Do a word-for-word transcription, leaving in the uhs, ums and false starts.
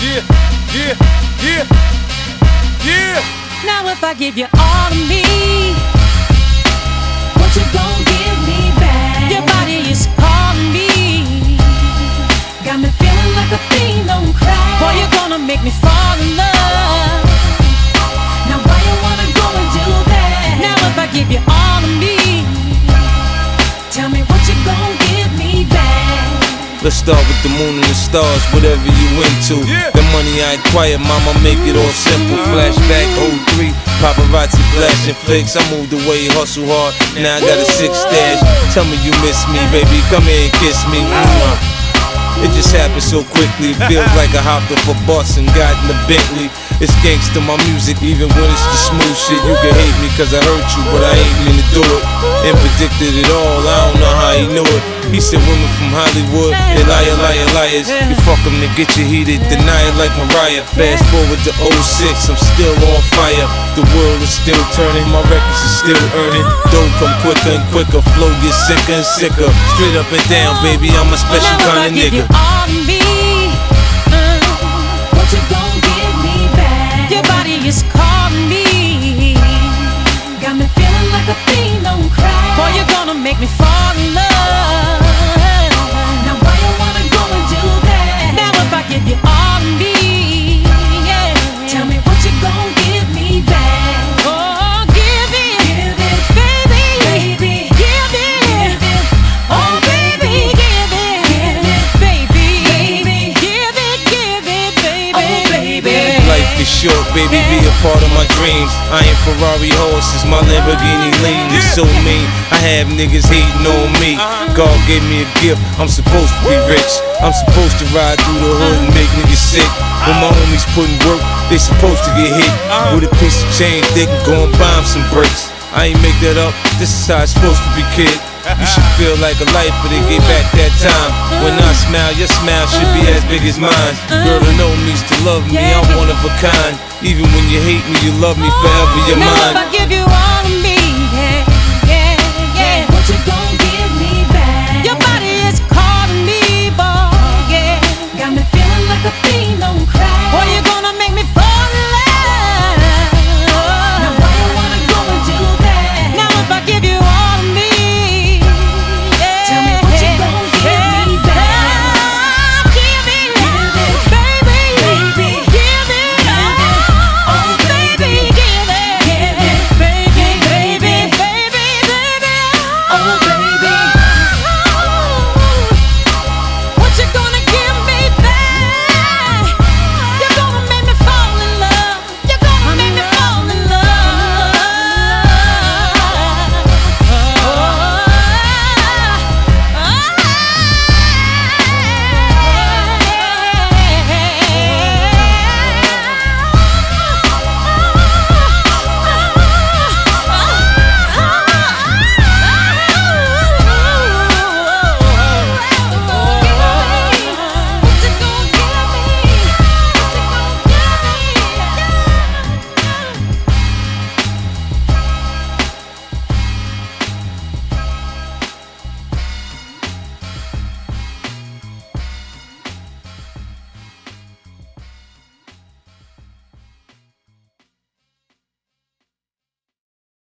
Yeah, yeah, yeah, yeah. Now if I give you all of me, what you gon' give me back? Your body is calling me, got me feeling like a fiend on crack. Boy, you're gonna make me fall in love. Now why you wanna go and do that? Now if I give you all of me, tell me what you gon' give me back. Let's start with the moon and the stars, whatever you into. Yeah. The money I acquire, mama, make it all simple. Flashback, oh three, paparazzi flashing flicks. I moved away, hustle hard, now I got a six stash. Tell me you miss me, baby, come here and kiss me. Mwah. It just happened so quickly, feels like I hopped off a bus and got in a Bentley. It's gangsta, my music, even when it's the smooth shit. You can hate me cause I hurt you, but I ain't mean to do it. And predicted it all, I don't know how he knew it. He said women from Hollywood, they liar, liar, liars. You fuck them to get you heated, deny it like Mariah. Fast forward to oh six, I'm still on fire. The world is still turning, my records are still earning. Dough come quicker and quicker, flow gets sicker and sicker. Straight up and down, baby, I'm a special kind of nigga. All of me, uh, what you gon' give me back? Your body is calling me, got me feeling like a fiend on crack. Boy, you're gonna make me fall in love. Now why you wanna go and do that? Now if I give you all of me, yeah, tell me what you gon' give me back. Oh, give it, give it, baby, baby, give it, give it. Oh, baby, give it, give it, baby, baby, give it, give it, baby, oh, baby. Life is short, baby, be a part of my dreams. I ain't Ferrari horses, my Lamborghini lean is so mean. I have niggas hating on me. God gave me a gift, I'm supposed to be rich. I'm supposed to ride through the hood and make niggas sick. When my homies putting work, they supposed to get hit. With a piece of change, they can go and buy 'em some bricks. I ain't make that up, this is how it's supposed to be, kid. You should feel like a life, but it get back that time. When I smile, your smile should be as big as mine. Girl, to know me's to love me, I'm one of a kind. Even when you hate me, you love me forever, you're Now mine. if I give you all